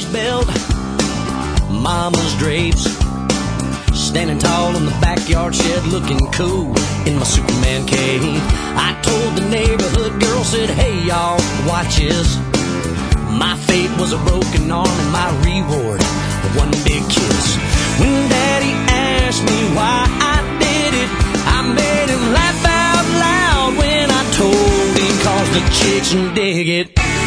belt, mama's drapes. Standing tall in the backyard shed, looking cool in my Superman cape. I told the neighborhood girl, said, hey y'all, watch this. My fate was a broken arm and my reward, one big kiss. When Daddy asked me why I did it, I made him laugh out loud when I told him, cause the chicks dig it.